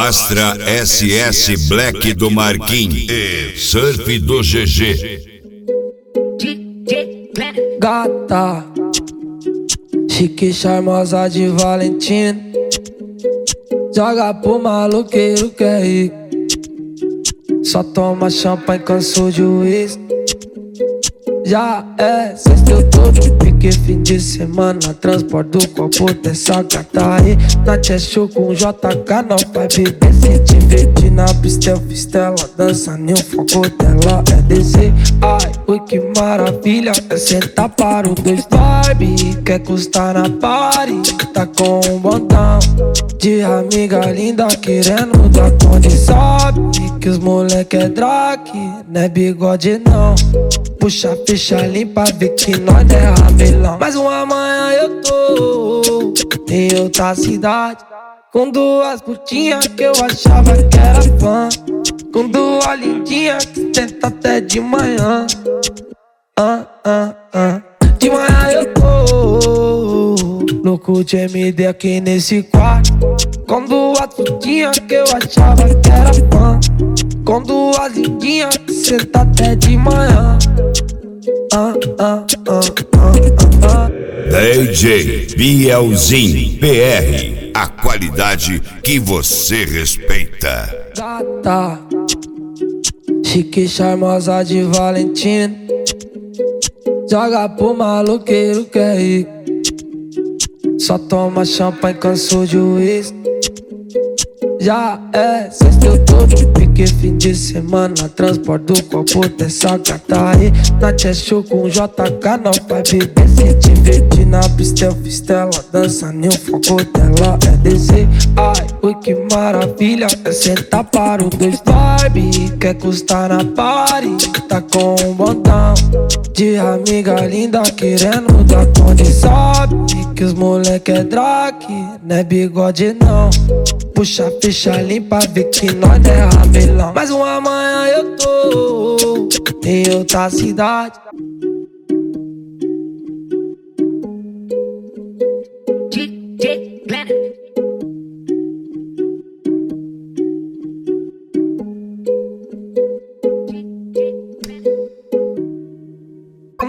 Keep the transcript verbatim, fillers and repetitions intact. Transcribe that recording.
Astra S S Black do Marquinhos e Surf do G G. Gata, chique, charmosa de Valentina, joga pro maloqueiro que é rico, só toma champanhe, cansou de uísque. Já é sexta, eu tô no pique, fim de semana, transporte do copo dessa gata aí. Na Cheshire com J K, não vai beber, se divertir na pista, eu fiz tela, dança nem o foco dela é descer. Ai, oi que maravilha, é sentar para o dois Barbie, quer custar na party, tá com um botão de amiga linda querendo dar conta. Sabe que os moleque é drag, não é bigode não. Puxa, fecha, limpa, vê que nós é ramelão. Mas uma manhã eu tô em outra cidade, com duas putinhas que eu achava que era fã, com duas lindinhas que tenta até de manhã. Ah, ah, ah. De manhã eu tô louco de M D aqui nesse quarto, com duas putinhas que eu achava que era fã, com duas lindinhas que senta até de manhã. Ah, ah, ah, ah, ah, ah. D J Bielzinho P R, a qualidade que você respeita. Gata, chique, charmosa de Valentina, joga pro maloqueiro que é rico, só toma champanhe, cansou de uísque. Já é sexta, eu tô no pique, fim de semana, transporte do copo dessa gata aí. Na Cheshire com J K, não vai beber, se divertir na pista, eu fiz tela, dança nem o foco dela é descer. Ai, oi que maravilha, é sentar para o dois Barbie, quer custar na party, tá com um botão de amiga linda querendo dar conta. Sabe que os moleque é drag, não é bigode não. Puxa, fecha, limpa, vê que nós é ramelão. Mas uma manhã eu tô em outra cidade,